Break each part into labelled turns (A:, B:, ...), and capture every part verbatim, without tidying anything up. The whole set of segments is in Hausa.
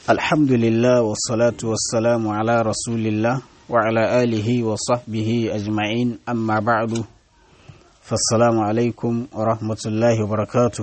A: الحمد لله والصلاة والسلام على رسول الله وعلى آله وصحبه أجمعين أما بعد فالسلام عليكم ورحمة الله وبركاته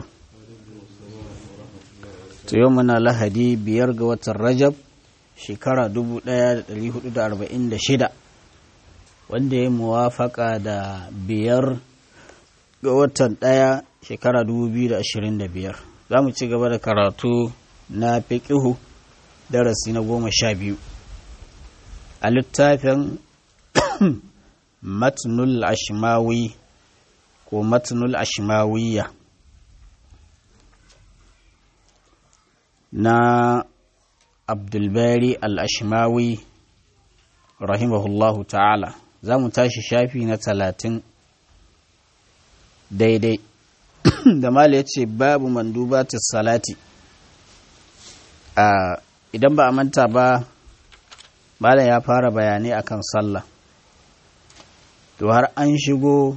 A: يومنا لهدي بيرغ الرجب شكرا دبو دليه دا أربعين دا شدا wanda muwafaka da biyar ga watan ɗaya shekara dubu biyu da ashirin da biyar za mu ci gaba da karatu na fiƙihu darasi na goma sha biyu a littafin matnul ashmawi ko matnul ashmawiya na abdulbari al-ashmawi rahimahullahu ta'ala za mu tashi shafi na talatin daidai da mala ya ce babu mandubatis salati a idan ba a manta ba malam ya fara bayanai akan sallah to har an shigo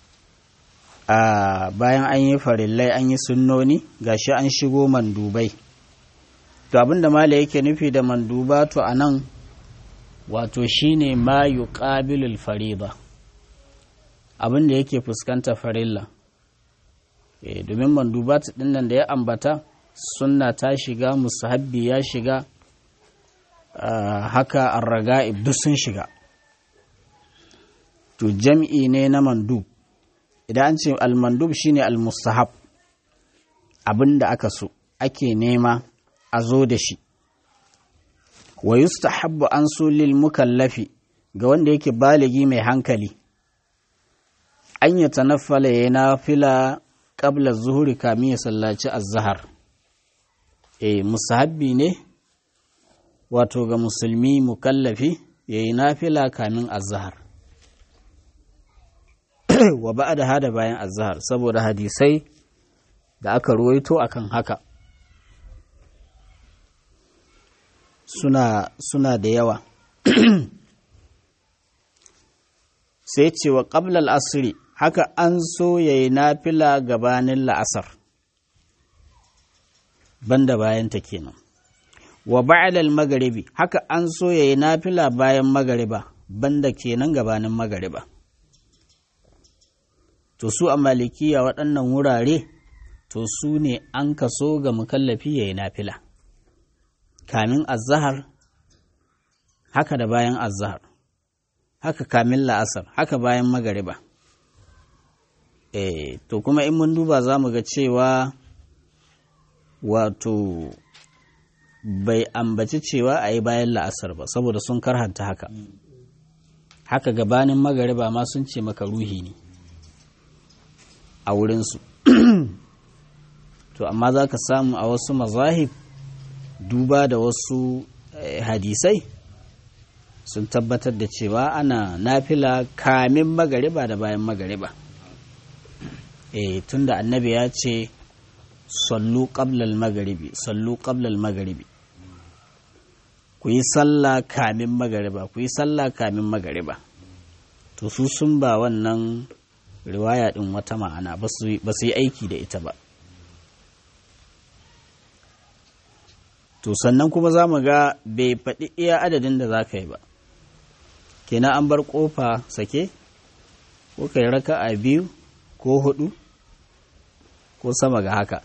A: a bayan an yi farillai an yi sunnoni gashi an shigo mandubai to abinda malam yake nufi da mandubatu a nan wato shine ma yuqabilul fariida abinda yake fuskanta farilla eh domin mandubatu din nan da ya ambata sunna ta shiga musahabbi ya shiga haka arraga'ib duk sun shiga to jam'i ne na mandub idan an ce al-mandub shine al-mustahab abinda aka so ake nema a zo da shi wa yustahabbu an so lil mukallafi ga wanda yake baligi mai hankali an ya tanaffala ya nafila qabla zuhuri kamin ya sallaci az-zahar eh musahabbi ne wato ga musulmi mukallafi yayi nafila kamin az-zahar wa ba'da hada bayan az-zahar saboda hadisai da aka ruwaito akan haka suna suna da yawa sai ce wa qabla al-asri haka an so yayi nafila gabanin la'asar banda bayan ta kenan wa ba'da al-maghribi haka an so yayi nafila bayan magariba banda kenan gabanin magariba to su a malikiya waɗannan wurare to su ne an kaso ga mukallafi yayi nafila kamin azhar haka da bayan azhar haka kamin la'asar haka bayan magariba eh to kuma in mun duba zamu ga cewa wato bai ambaci cewa a yi bayan la'asar ba saboda sun karhanta haka haka gabanin magariba ma sun ce maka ruhi ne a wurinsu to amma za ka samu a wasu mazahib duba da wasu hadisai sun tabbatar da cewa ana nafila kamin magariba da bayan magariba eh tunda annabi ya ce sallu qablal magharibi sallu qablal magharibi ku yi sallah kamin magariba ku yi sallah kamin magariba to su sun ba wannan riwaya din wata ma'ana ba su yi aiki da ita ba to sannan kuma za mu ga bai faɗi iya adadin da za ka yi ba kenan an bar ƙofa sake ko kai raka a biyu ko hudu ko sama ga haka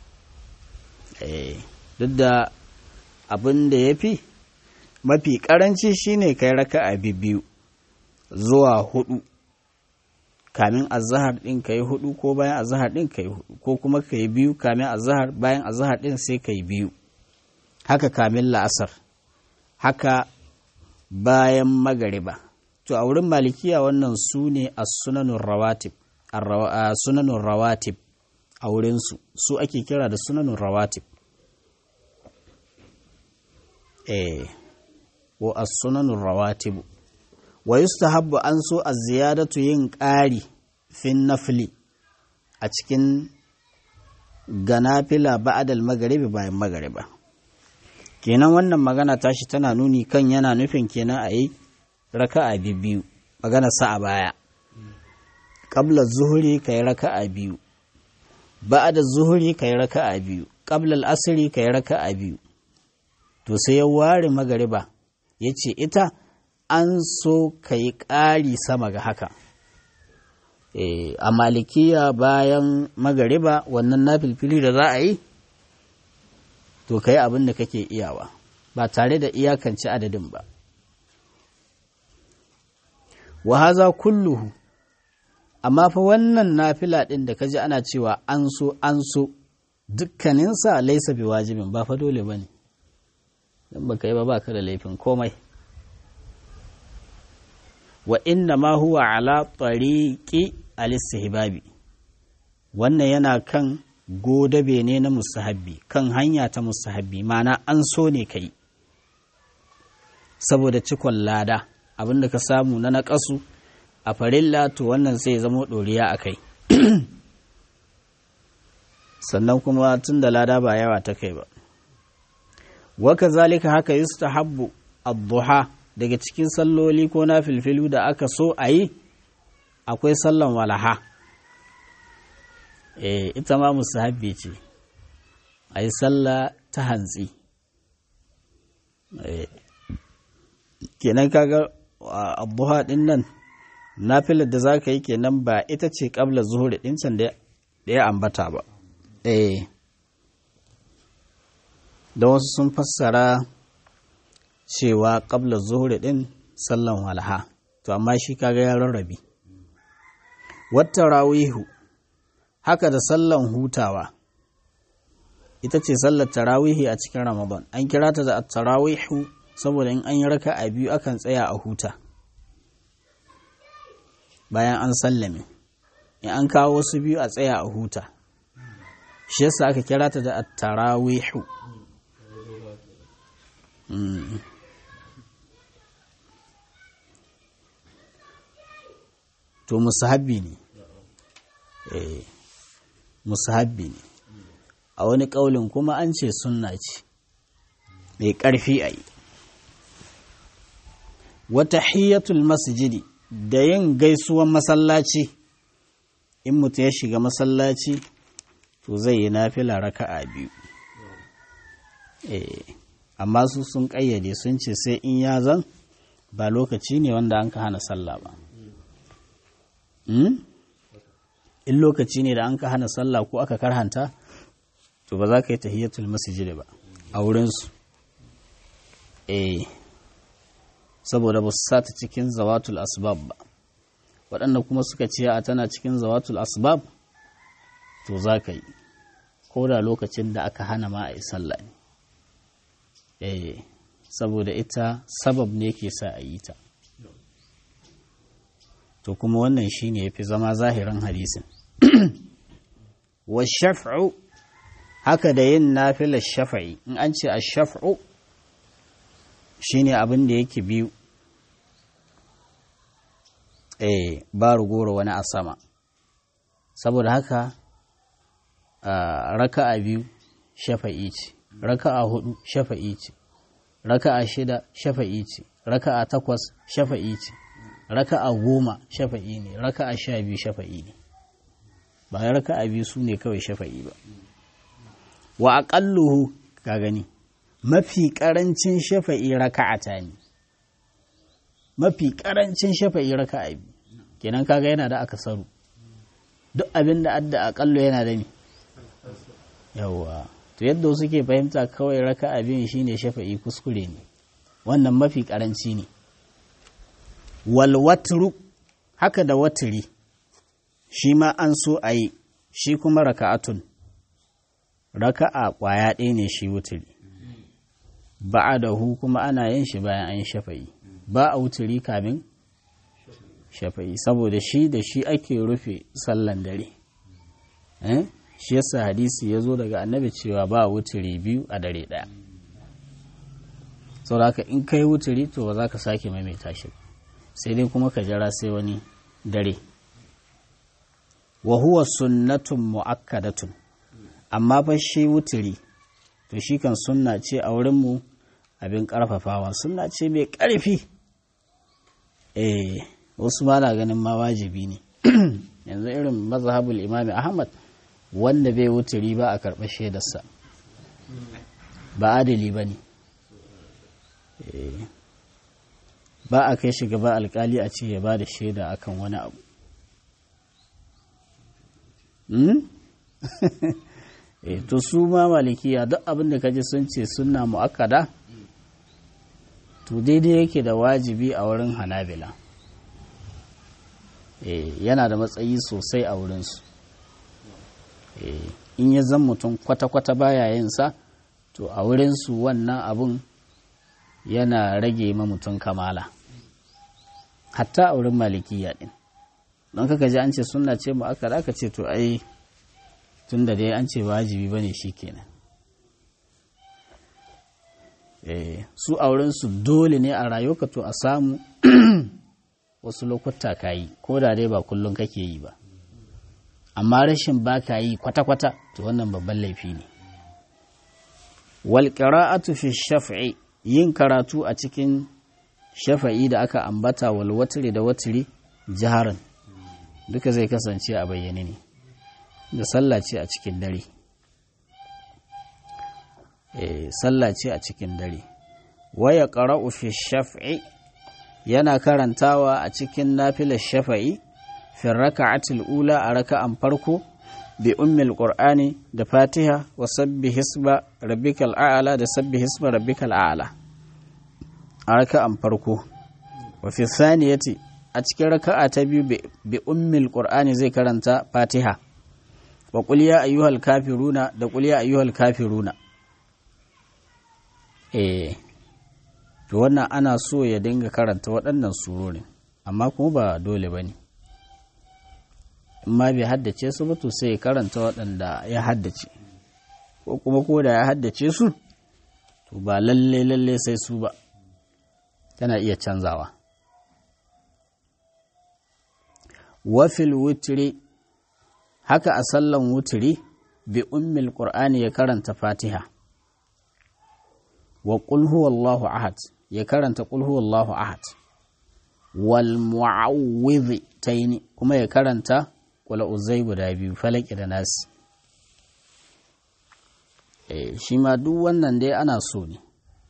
A: duk da abin da ya fi mafi karanci shine kai raka a biyu zuwa hudu kamin azahar din kai hudu ko bayan azahar din kai hudu ko kuma kai biyu kamin azahar bayan azahar din sai kai biyu haka kamin la'asar haka bayan magariba to a wurin malikiya wannan su ne as-sunanur rawatib sunanun rawatib a wurinsu su ake kira da sunanun rawatib eh wa as-sunanun rawatib wa yustahabbu an so az-ziyadatu yin ƙari fin nafli a cikin ganafila ba'da al-maghribi bayan magariba kenan wannan magana tashi tana nuni kan yana nufin kenan a yi raka'a biyu magana sa a baya qabla zuhuri kai raka'a biyu ba'da zuhuri kai raka'a biyu qabla al-asri kai raka'a biyu to sai ya ware magariba ya ce ita an so ka yi ƙari sama ga haka. E, a malikiya bayan magariba wannan na filfili da za a yi to ka yi abin da kake iyawa ba tare da iyakance adadin ba. Wa haza kulluhu, amma fa wannan nafila ɗin da ka ji ana cewa an so an so dukkaninsa laisa bi wajibin ba fa dole ba ne, don ba ka yi ba ba ka da laifin komai. Wa inna ma huwa ala tariqi al-istihbabi, wannan yana kan godabe ne na mustahabbi, kan hanya ta mustahabbi, mana an so ne kai saboda cikon lada abinda ka samu na naƙasu a farilla to wannan sai ya zama ɗoriya a kai. Sannan kuma tun da lada ba yawa ta kai ba. Waka zalika haka yustahabbu ad-duha, daga cikin salloli ko na filfilu da aka so a yi akwai sallan walaha. E, ita ma mustahabbi ce a yi sallah ta hantsi. E, kenan kaga ad-duha din nan nafilar da za ka yi kenan ba ita ce ƙabla zuhuri ɗin can da ya ambata ba. Eh, da wasu sun fassara cewa ƙabla zuhuri ɗin sallan walha, to amma shi kaga ya rarrabe. Wata rawihu, haka da sallan hutawa, ita ce sallar tarawihi a cikin Ramadan. An kira ta da tarawihu saboda in an yi raka a biyu akan tsaya a huta bayan an sallame, in an kawo wasu biyu a tsaya a huta, shi yasa aka kira ta da at-tarawihu. mm. To musahabbi ne, eh musahabbi ne. A wani ƙaulin kuma an ce sunna ce mai ƙarfi a yi. Wata hiyatul masjidi, da yin gaisuwan masallaci, in mutum ya shiga masallaci to zai yi nafila raka'a biyu. Eh, amma su sun ƙayyade sun ce sai in ya zan ba lokaci ne wanda an ka hana sallah ba. Hmm? In lokaci ne da an ka hana sallah ko aka karhanta, to ba za ka yi tahiyatul masjidi ba a wurinsu. Eh, saboda ba su sata cikin zawatul asbab ba. Waɗanda kuma suka ce a tana cikin zawatul asbab, to za ka yi ko da lokacin da aka hana ma a yi sallah ne. Eh, saboda ita sabab ne ke sa a yi ta. To kuma wannan shi ne ya fi zama zahirin hadisin. Wa shaf'u, haka da yin nafilar shafa'i, in an ce a shaf'u shi ne abin da yake biyu, eh ba rugoro wani a sama, saboda haka raka'a biyu shafa'i ce, raka'a hudu shafa'i ce, raka'a shida shafa'i ce, raka'a takwas shafa'i ce, raka'a goma shafa'i ne, raka'a sha biyu shafa'i ne. Ba raka'a biyu su ne kawai shafa'i ba. Wa aqalluhu, ka gani, mafi ƙarancin shafa'i raka'ata ne, mafi ƙarancin shafa'i raka'a biyu, kenan kaga yana da akasaru. Duk abin da adda aƙallo yana da ni yawa. To yadda suke fahimta kawai raka'a biyu shine shafa'i, kuskure ne, wannan mafi ƙaranci ne. Wal watru, haka da watri shi ma an so a yi, shi kuma raka'atun, raka'a ƙwaya ɗaya ne shi wuturi. Ba'adahu kuma ana yin shi bayan an yi shafa'i, ba a wuturi kamin shafa'i, saboda shi da shi ake rufe sallan dare. Eh? Shi yasa hadisi ya zo daga annabi cewa ba wuturi biyu a dare ɗaya. Saboda haka in kai wuturi to ba za ka sake maimaita shi, sai dai kuma ka jira sai wani dare. Wa huwa sunnatun mu'akkadatun, amma fa shi wuturi to shi kan sunna ce a wurinmu abin ƙarfafawa, sunna ce mai ƙarfi. Eh, wasu ma na ganin ma wajibi ne. Yanzu irin mazhabul imami Ahmad, wanda bai wuturi ba a karɓar shaidarsa, ba adali ba ne. ba a kai shi gaba alkali a ce ya ba da shaida akan wani abu e to su ma malikiya duk abin da kaji sun ce sunna mu'akkada to daidai yake da wajibi a wurin hanabila e yana da matsayi sosai a wurinsu e in ya zan mutum kwata-kwata baya yin sa to a wurinsu wannan abun yana rage ma mutum kamala hatta a wurin malikiya din don kaka ji an ce sunna ce mu'akkada aka ce to ai tun da dai an ce wajibi bane shikenan eh su auren su dole ne a rayuwarka to a samu wasu lokuta kayi ko da dai ba kullun kake yi ba amma rashin baka yi kwata-kwata to wannan babban laifi ne wal qira'atu fi shaf'i yin karatu a cikin shafa'i da aka ambata wal watri da watri jaharan duka zai kasance a bayyane ne da sallah ce a cikin dare eh sallah ce a cikin dare waya qara'u fi shaf'i yana karantawa a cikin nafilar shafa'i fi raka'atil ula a raka'an farko bi ummil qur'ani da fatiha wa sabbih hisba rabbikal a'la da sabbih hisba rabbikal a'la a raka'an farko wa fi thaniyati a cikin raka'a ta biyu bi ummil qur'ani zai karanta fatiha wa qul ya ayyuhal kafiruna da qul ya ayyuhal kafiruna eh to wannan ana so ya dinga karanta waɗannan surorin amma kuma ba dole bane in ma bai haddace su ba to sai ya karanta waɗanda ya haddace ko kuma ko da ya haddace su to ba lalle lalle sai su ba tana iya canzawa wafil wutri haka a sallan wutri bi ummil qur'ani ya karanta fatiha wa qul huwallahu ahad ya karanta qul huwallahu ahad wal mu'awwidhatayn kuma ya karanta qul uzay guda biyu falaki da nas eh shi ma duk wannan dai ana so ne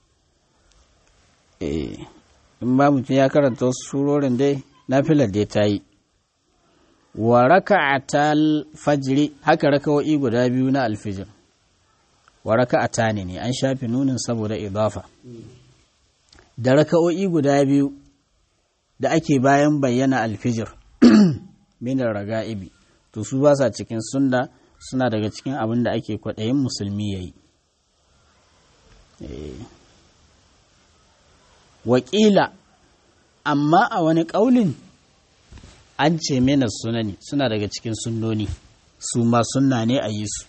A: eh in ba mutum ya karanta wasu surorin dai nafilar dai ta yi wa raka'atal fajri haka raka'o'i guda biyu na alfijir wa raka'atani ne an shafi nunin saboda idafa da raka'o'i guda biyu da ake bayan bayyana alfijir min raga'ibi to su ba sa cikin sunna suna daga cikin abin da ake kwaɗayin musulmi yayi eh wakila amma a wani ƙaulin an ce mena sunani suna daga cikin sunnoni su ma sunna ne a yi su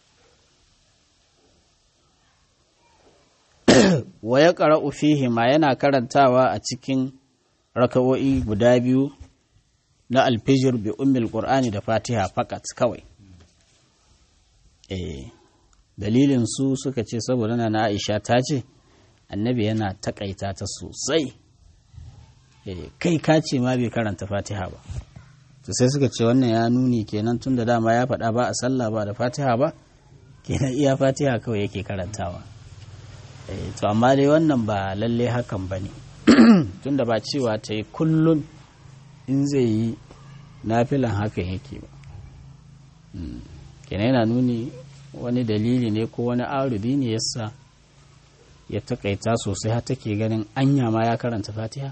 A: wa ya ƙara'u fihi ma yana karantawa a cikin raka'o'i guda biyu na alfijir bi ummil qur'ani da fatiha fakat kawai eh dalilin su suka ce saboda na Aisha ta ce annabi yana takaita ta sosai kai ka ce ma bai karanta fatiha ba to sai suka ce wannan ya nuni kenan tun da dama ya faɗa ba a sallah ba da fatiha ba kenan iya fatiha kawai yake karantawa to amma dai wannan ba lalle hakan ba ne tun da ba cewa ta yi kullum in zai yi nafilan hakan yake ba kenan yana nuni wani dalili ne ko wani arudi ne yasa ya takaita sosai har take ganin anya ma ya karanta fatiha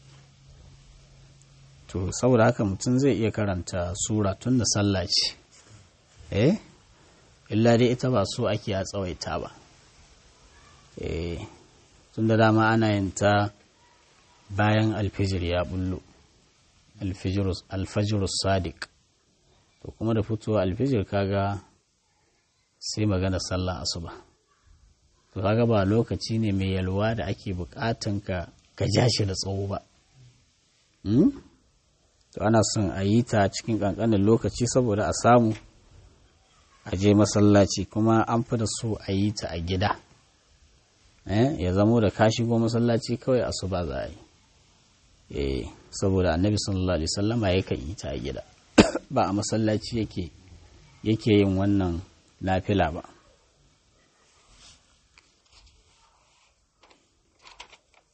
A: to saboda haka mutum zai iya karanta sura tun da sallah ce eh illa dai ita ba so ake a tsawaita ba eh tun da dama ana yin ta bayan alfijir ya bullo alfajirus sadiq to kuma da fitowa alfijir kaga sai magana sallah asuba to kaga ba lokaci ne mai yalwa da ake bukatan ka ka ja shi da tsawo ba to ana son a yi ta cikin ƙanƙanin lokaci saboda a samu a je masallaci kuma an fi da so a yi ta a gida ya zamo da ka shigo masallaci kawai asuba za a yi saboda annabi sallallahu alaihi wasallama ya kan yi ta a gida ba a masallaci yake yake yin wannan nafila ba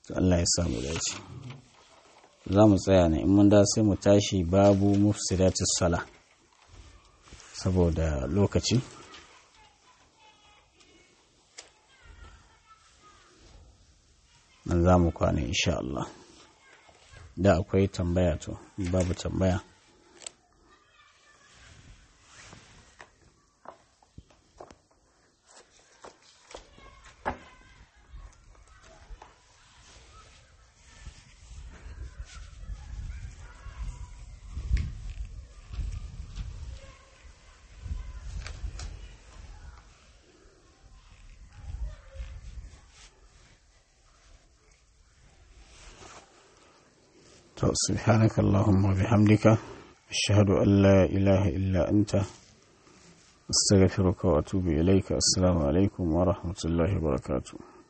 A: to Allah ya samu dace. Za mu tsaya ne, in mun da sai mu tashi babu mufsidatis sala saboda lokaci. Nan za mu kwana insha Allah. Da akwai tambaya to babu tambaya. سبحانك اللهم وبحمدك أشهد أن لا إله إلا أنت أستغفرك وأتوب إليك. السلام عليكم ورحمة الله وبركاته.